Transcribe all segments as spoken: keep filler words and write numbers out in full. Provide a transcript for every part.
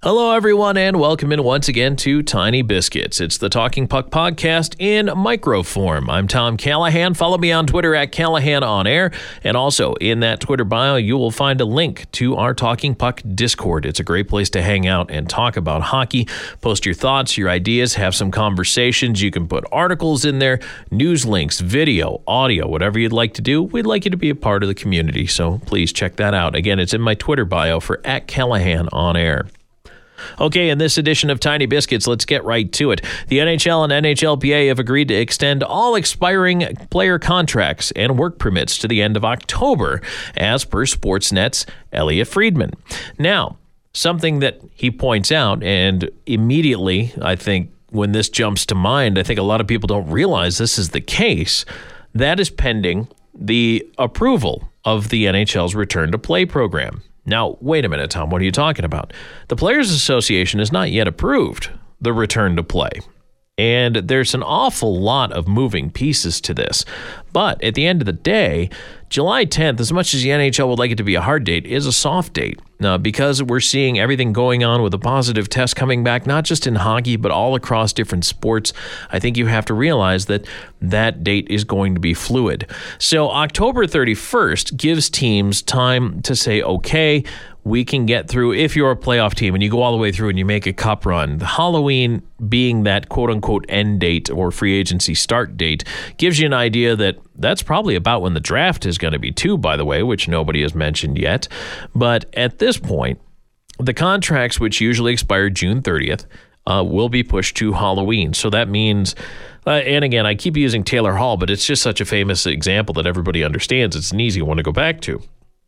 Hello, everyone, and welcome in once again to Tiny Biscuits. It's the Talking Puck podcast in micro form. I'm Tom Callahan. Follow me on Twitter at Callahan On Air. And also in that Twitter bio, you will find a link to our Talking Puck Discord. It's a great place to hang out and talk about hockey. Post your thoughts, your ideas, have some conversations. You can put articles in there, news links, video, audio, whatever you'd like to do. We'd like you to be a part of the community, so please check that out. Again, it's in my Twitter bio for at Callahan On Air. Okay, in this edition of Tiny Biscuits, let's get right to it. The N H L and N H L P A have agreed to extend all expiring player contracts and work permits to the end of October, as per Sportsnet's Elliotte Friedman. Now, something that he points out, and immediately, I think, when this jumps to mind, I think a lot of people don't realize this is the case. That is pending the approval of the N H L's Return to Play program. Now, wait a minute, Tom, what are you talking about? The Players Association has not yet approved the return to play. And there's an awful lot of moving pieces to this. But at the end of the day, July tenth, as much as the N H L would like it to be a hard date, is a soft date. Now, because we're seeing everything going on with a positive test coming back, not just in hockey, but all across different sports, I think you have to realize that that date is going to be fluid. So October thirty-first gives teams time to say, okay, we can get through, if you're a playoff team and you go all the way through and you make a cup run, the Halloween being that quote-unquote end date or free agency start date gives you an idea that that's probably about when the draft is going to be too, by the way, which nobody has mentioned yet. But at this point, the contracts, which usually expire June thirtieth, uh, will be pushed to Halloween. So that means, uh, and again, I keep using Taylor Hall, but it's just such a famous example that everybody understands. It's an easy one to go back to.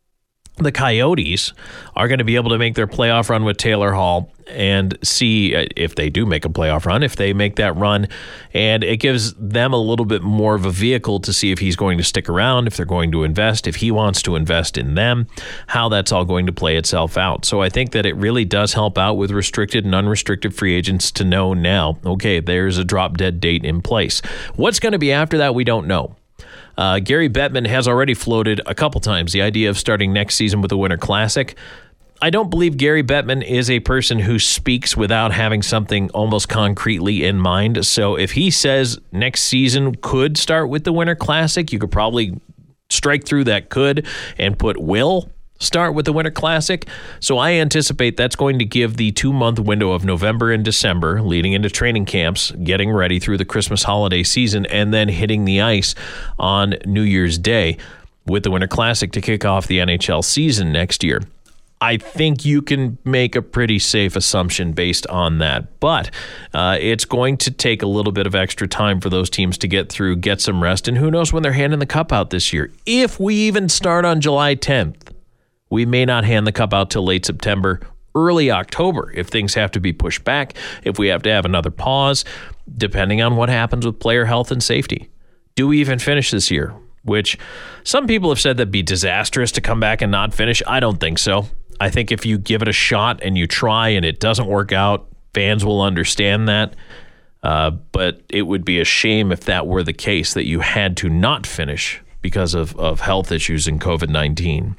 The Coyotes are going to be able to make their playoff run with Taylor Hall and see if they do make a playoff run, if they make that run, and it gives them a little bit more of a vehicle to see if he's going to stick around, if they're going to invest, if he wants to invest in them, how that's all going to play itself out. So I think that it really does help out with restricted and unrestricted free agents to know now, okay, there's a drop-dead date in place. What's going to be after that, we don't know. Uh, Gary Bettman has already floated a couple times the idea of starting next season with the Winter Classic. I don't believe Gary Bettman is a person who speaks without having something almost concretely in mind. So if he says next season could start with the Winter Classic, you could probably strike through that could and put will start with the Winter Classic. So I anticipate that's going to give the two-month window of November and December leading into training camps, getting ready through the Christmas holiday season, and then hitting the ice on New Year's Day with the Winter Classic to kick off the N H L season next year. I think you can make a pretty safe assumption based on that. But uh, it's going to take a little bit of extra time for those teams to get through, get some rest, and who knows when they're handing the cup out this year. If we even start on July tenth, we may not hand the cup out till late September, early October, if things have to be pushed back, if we have to have another pause, depending on what happens with player health and safety. Do we even finish this year? Which some people have said that'd be disastrous to come back and not finish. I don't think so. I think if you give it a shot and you try and it doesn't work out, fans will understand that. Uh, but it would be a shame if that were the case, that you had to not finish because of, of health issues in covid nineteen.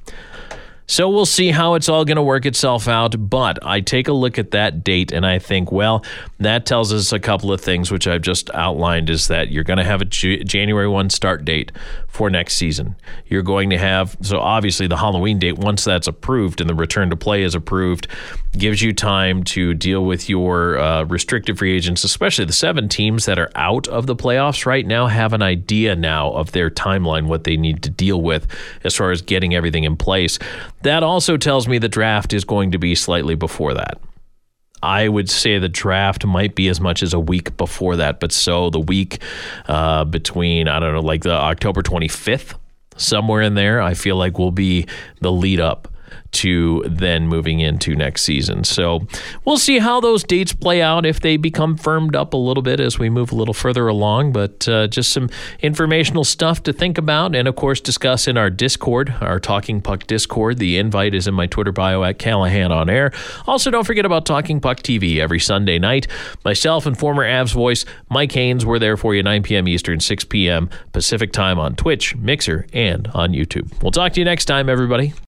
So we'll see how it's all going to work itself out, but I take a look at that date and I think, well, that tells us a couple of things, which I've just outlined, is that you're going to have a J- January first start date for next season. You're going to have, so obviously the Halloween date, once that's approved and the return to play is approved, gives you time to deal with your uh, restricted free agents, especially the seven teams that are out of the playoffs right now have an idea now of their timeline, what they need to deal with as far as getting everything in place. That also tells me the draft is going to be slightly before that. I would say the draft might be as much as a week before that, but so the week uh, between, I don't know, like the October twenty-fifth, somewhere in there, I feel like will be the lead up to then moving into next season. So we'll see how those dates play out, if they become firmed up a little bit as we move a little further along. But uh, just some informational stuff to think about and, of course, discuss in our Discord, our Talking Puck Discord. The invite is in my Twitter bio at Callahan On Air. Also, don't forget about Talking Puck T V every Sunday night. Myself and former Avs voice Mike Haynes, we're there for you nine p.m. Eastern, six p.m. Pacific time on Twitch, Mixer, and on YouTube. We'll talk to you next time, everybody.